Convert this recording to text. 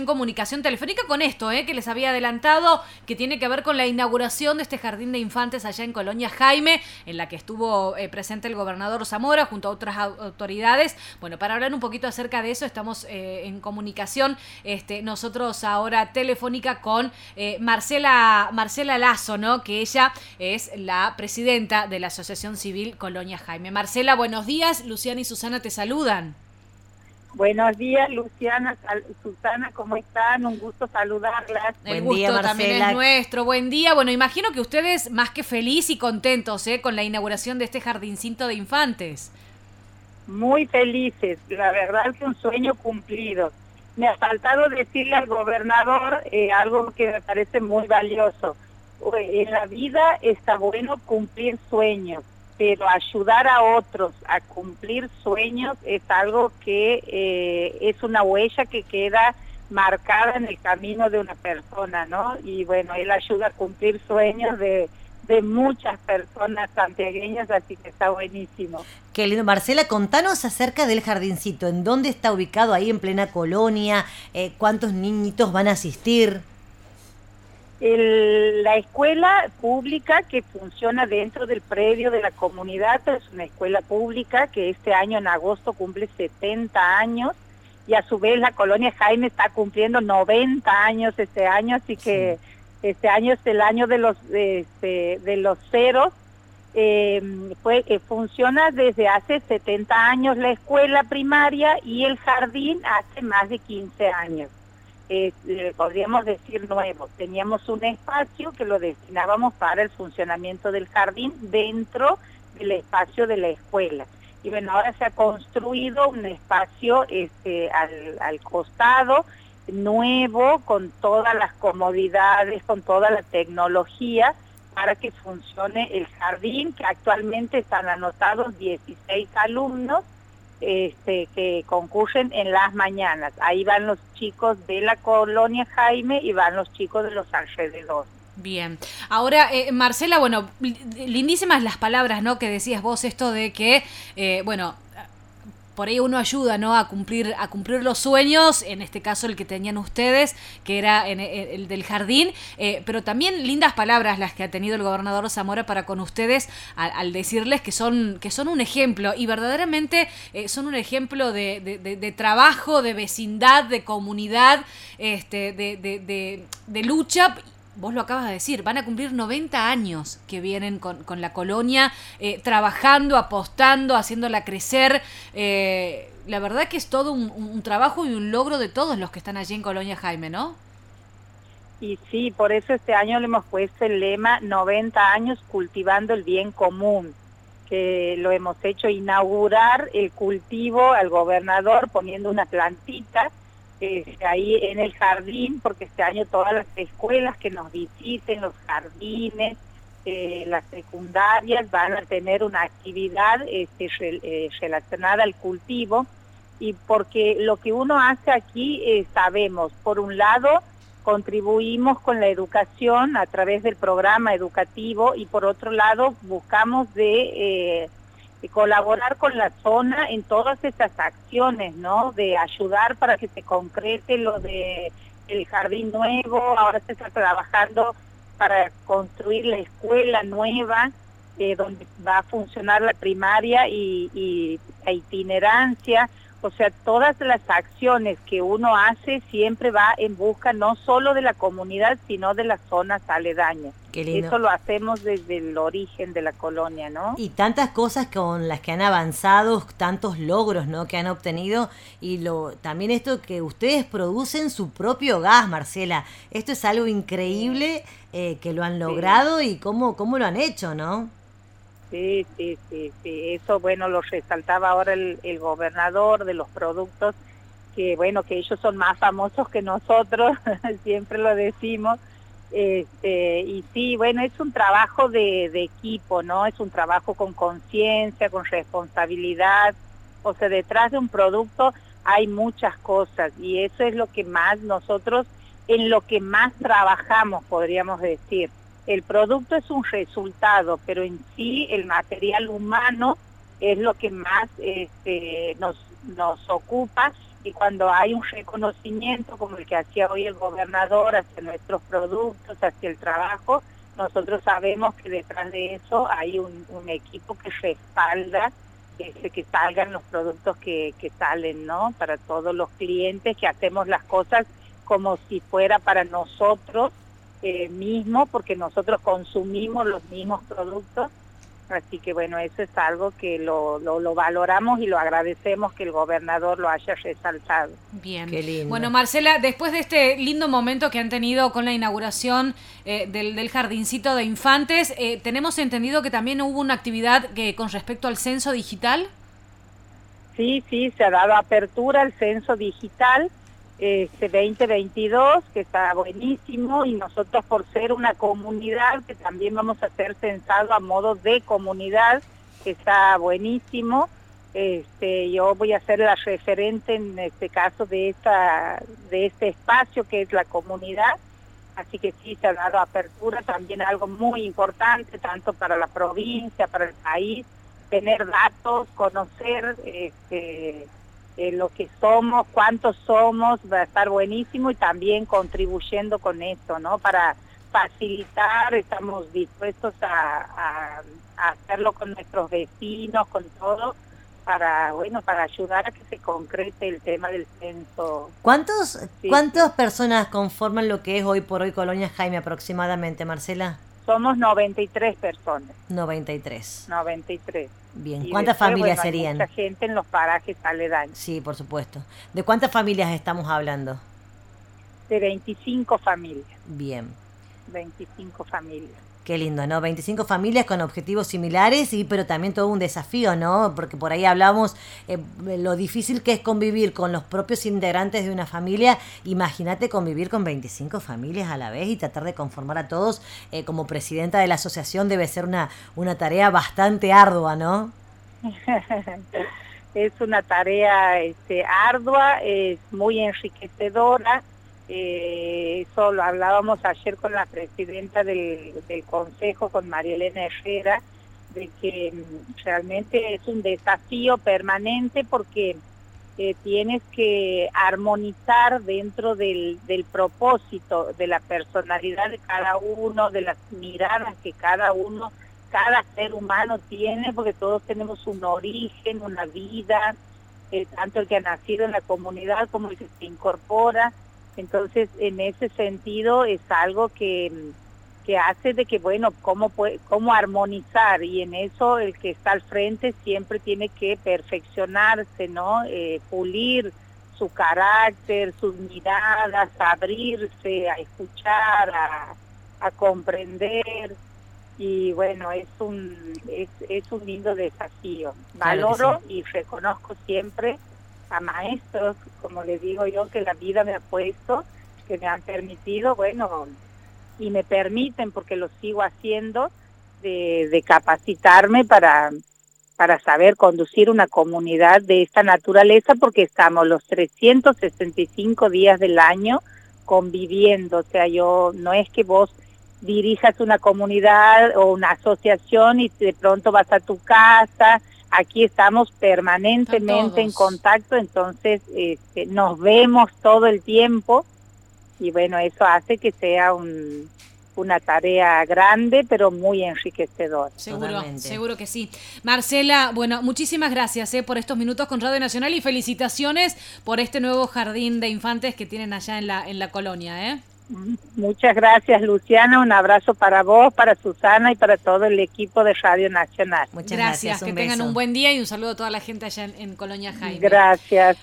comunicación telefónica con esto, que les había adelantado, que tiene que ver con la inauguración de este jardín de infantes allá en Colonia Jaime, en la que estuvo presente el gobernador Zamora junto a otras autoridades. Bueno, para hablar un poquito acerca de eso, estamos en comunicación nosotros ahora telefónica con Marcela Lazo, ¿no? Que ella es la presidenta de la Asociación Civil Colonia Jaime. Marcela, buenos días. Luciana y Susana te saludan. Buenos días, Luciana, Susana, ¿cómo están? Un gusto saludarlas. El gusto también es nuestro. Buen día. Bueno, imagino que ustedes más que feliz y contentos con la inauguración de este jardincito de infantes. Muy felices, la verdad que un sueño cumplido. Me ha faltado decirle al gobernador algo que me parece muy valioso. En la vida está bueno cumplir sueños, pero ayudar a otros a cumplir sueños es algo que es una huella que queda marcada en el camino de una persona, ¿no? Y bueno, él ayuda a cumplir sueños de muchas personas santiagueñas, así que está buenísimo. Qué lindo. Marcela, contanos acerca del jardincito. ¿En dónde está ubicado? ¿Ahí en plena Colonia? ¿Cuántos niñitos van a asistir? La escuela pública que funciona dentro del predio de la comunidad es una escuela pública que este año en agosto cumple 70 años y a su vez la Colonia Jaime está cumpliendo 90 años este año, así que este año es el año de los ceros. Funciona desde hace 70 años la escuela primaria y el jardín hace más de 15 años. Podríamos decir nuevo. Teníamos un espacio que lo destinábamos para el funcionamiento del jardín dentro del espacio de la escuela. Y bueno, ahora se ha construido un espacio al costado, nuevo, con todas las comodidades, con toda la tecnología, para que funcione el jardín, que actualmente están anotados 16 alumnos, que concurren en las mañanas. Ahí van los chicos de la Colonia Jaime y van los chicos de los alrededores. Bien. Ahora, Marcela, bueno, lindísimas las palabras, ¿no? Que decías vos, esto de que, por ahí uno ayuda, ¿no? A cumplir los sueños, en este caso el que tenían ustedes, que era el del jardín, pero también lindas palabras las que ha tenido el gobernador Zamora para con ustedes al decirles que son un ejemplo, y verdaderamente son un ejemplo de trabajo, de vecindad, de comunidad, de lucha. Vos lo acabas de decir, van a cumplir 90 años que vienen con la colonia, trabajando, apostando, haciéndola crecer. La verdad que es todo un trabajo y un logro de todos los que están allí en Colonia Jaime, ¿no? Y sí, por eso este año le hemos puesto el lema 90 años cultivando el bien común, que lo hemos hecho inaugurar el cultivo al gobernador poniendo una plantita ahí en el jardín, porque este año todas las escuelas que nos visiten, los jardines, las secundarias, van a tener una actividad relacionada al cultivo, y porque lo que uno hace aquí, sabemos, por un lado, contribuimos con la educación a través del programa educativo, y por otro lado, buscamos de colaborar con la zona en todas estas acciones, ¿no? De ayudar para que se concrete lo de el jardín nuevo. Ahora se está trabajando para construir la escuela nueva, donde va a funcionar la primaria y la itinerancia. O sea, todas las acciones que uno hace siempre va en busca no solo de la comunidad, sino de las zonas aledañas. Qué lindo. Eso lo hacemos desde el origen de la colonia, ¿no? Y tantas cosas con las que han avanzado, tantos logros, ¿no? Que han obtenido, y también esto que ustedes producen su propio gas, Marcela. Esto es algo increíble, que lo han logrado, y cómo lo han hecho, ¿no? Sí. Eso, bueno, lo resaltaba ahora el gobernador de los productos, que bueno, que ellos son más famosos que nosotros, siempre lo decimos. Y sí, bueno, es un trabajo de equipo, ¿no? Es un trabajo con conciencia, con responsabilidad. O sea, detrás de un producto hay muchas cosas, y eso es lo que más nosotros, en lo que más trabajamos, podríamos decir. El producto es un resultado, pero en sí el material humano es lo que más nos ocupa, y cuando hay un reconocimiento como el que hacía hoy el gobernador hacia nuestros productos, hacia el trabajo, nosotros sabemos que detrás de eso hay un equipo que respalda que salgan los productos que salen, ¿no? Para todos los clientes, que hacemos las cosas como si fuera para nosotros mismos, porque nosotros consumimos los mismos productos. Así que bueno, eso es algo que lo valoramos y lo agradecemos que el gobernador lo haya resaltado. Bien. Qué lindo. Bueno, Marcela, después de este lindo momento que han tenido con la inauguración del jardincito de infantes, tenemos entendido que también hubo una actividad con respecto al censo digital. Sí, se ha dado apertura al censo digital 2022, que está buenísimo, y nosotros por ser una comunidad que también vamos a ser censado a modo de comunidad, que está buenísimo. Yo voy a ser la referente en este caso de este espacio que es la comunidad, así que sí se ha dado apertura, también algo muy importante tanto para la provincia, para el país, tener datos, conocer lo que somos, cuántos somos, va a estar buenísimo, y también contribuyendo con esto, ¿no? Para facilitar, estamos dispuestos a hacerlo con nuestros vecinos, con todo, para ayudar a que se concrete el tema del censo. ¿Cuántas personas conforman lo que es hoy por hoy Colonia Jaime aproximadamente, Marcela? Somos 93 personas. 93. Bien, Y ¿cuántas después, familias hay serían? mucha gente en los parajes aledaños. Sí, por supuesto. ¿De cuántas familias estamos hablando? De 25 familias. Bien. 25 familias. Qué lindo, ¿no? 25 familias con objetivos similares, pero también todo un desafío, ¿no? Porque por ahí hablamos lo difícil que es convivir con los propios integrantes de una familia. Imagínate convivir con 25 familias a la vez y tratar de conformar a todos. Como presidenta de la asociación debe ser una tarea bastante ardua, ¿no? Es una tarea ardua, es muy enriquecedora. Eso lo hablábamos ayer con la presidenta del Consejo, con María Elena Herrera, de que realmente es un desafío permanente porque tienes que armonizar dentro del propósito, de la personalidad de cada uno, de las miradas que cada ser humano tiene, porque todos tenemos un origen, una vida, tanto el que ha nacido en la comunidad como el que se incorpora. Entonces, en ese sentido, es algo que hace de que, bueno, cómo armonizar, y en eso el que está al frente siempre tiene que perfeccionarse, ¿no? Pulir su carácter, sus miradas, abrirse a escuchar, a comprender, y bueno, es un lindo desafío. Valoro y reconozco siempre a maestros, como les digo yo, que la vida me ha puesto, que me han permitido, bueno, y me permiten, porque lo sigo haciendo, de capacitarme para saber conducir una comunidad de esta naturaleza, porque estamos los 365 días del año conviviendo. O sea, no es que vos dirijas una comunidad o una asociación y de pronto vas a tu casa. Aquí estamos permanentemente en contacto, entonces nos vemos todo el tiempo, y bueno, eso hace que sea una tarea grande, pero muy enriquecedora. Seguro que sí. Marcela, bueno, muchísimas gracias por estos minutos con Radio Nacional, y felicitaciones por este nuevo jardín de infantes que tienen allá en la colonia, Muchas gracias, Luciana. Un abrazo para vos, para Susana y para todo el equipo de Radio Nacional. Muchas gracias. Que tengan un buen día, y un saludo a toda la gente allá en Colonia Jaime. Gracias.